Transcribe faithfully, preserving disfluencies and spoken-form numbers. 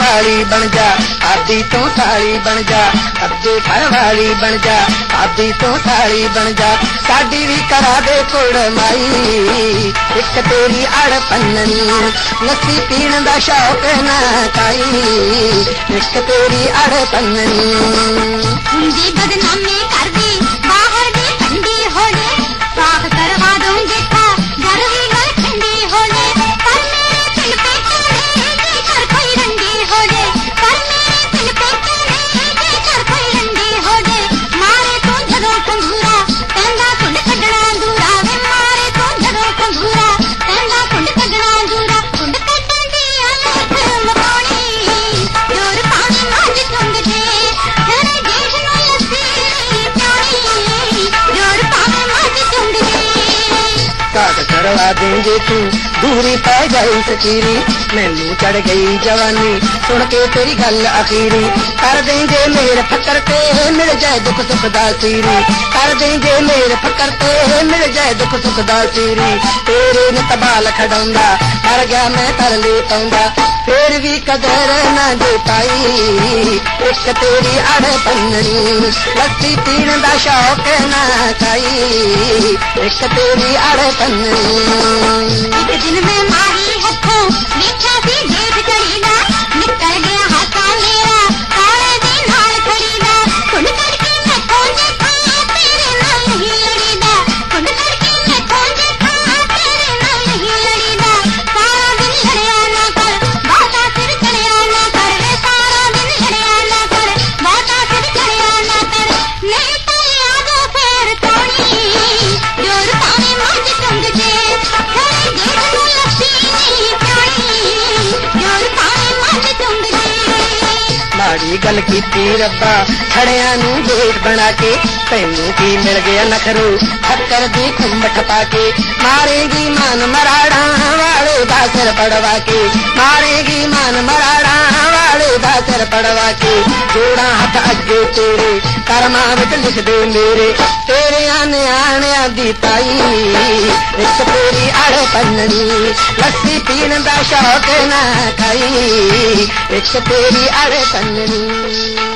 वाली बन जा, आदि तो साली बन जा, अद्दे घर वाली बन जा, आदि तो साली बन जा, साडी भी करा दे कुड़माई, एक तेरी अड़ पन्ननी, लस्सी पीण दा शौक ना काई, एक तेरी अड़ पन्ननी। हुंदी बदनामी कर दी, बाहर दी ठंडी हो ले, साफ करवा दूं जेठा, घर भी गल ठंडी हो ले, पर मेरे दिल पे चढ़े जे कर कोई रंडी हो ले, पर मेरे दिल पे चढ़े जे कर कोई रंडी हो ले, मारे तू जदों कंघूरा कहंदा कुंड कड्डना दूरा वे, मारे तू जदों कंघूरा कहंदा कुंड कड्डना दूरा, कुंड कड्डण दी अनख मकाउणी, जोर पानी मझ चुंग जे, तेरे देश नूं लस्सी पियाणी, जोर पानी मझ चुंग जे। काट करवा देंगे तू दूरी पै जाई सकीरी, मैनू चढ़ गई जवानी सुन के तेरी गल अखीरी, कर देंगे मेरे फकर ते मिल जाए दुख सुख दा सीरी, कर देंगे मेरे फकर ते मिल जाए दुख सुख दा सीरी, तेरे ने तबाल खड़ाउंदा कर गया मैं तरले पाउंदा, फिर भी कदर ना दे पाई, एक तेरी अड़ पन्ननी, लस्सी पीण दा शौक ना खाई, एक तेरी अड़ पन्ननी। एक दिन मैं मारी हथों देखा सी जेठ चढ़ीदा, निकल गया हाथा मेरा काले दे नाल खड़ीदा, कुंड करके मैं खोल देखा तेरे नाल नहीं लड़ीदा, कुंड करके मैं खोल देखा तेरे नाल नहीं लड़ीदा, सारा दिन लड़िया ना कर बाता सिर चढ़िया ना कर वे, सारा दिन लड़िया ना कर बाता सिर चढ़िया ना कर, नहीं तो यादों फेर तोड़ी, जोर पानी मझ चुंग जे, तेरे देश नूं लस्सी पियाणी, जोर पानी मझ चुंग जे। माड़ी गल कीती रब्बा खड़िया नू जेठ बना के, तैनू की मिल गया नखरू ठक्कर दी खुंबट पाके, मारेगी मान मराड़ा वाले दा सिर पड़वा के, मारेगी मान मराड़ा वाले दा सिर पड़वा के, जोड़ा हथ अगे तेरे कर्मा विच लिख दे मेरे, तेरे आने आने दी ताई, एक तेरी अड़ पन्ननी, लस्सी पीण दा शौक ना खाई, एक तेरी अड़ पन्ननी।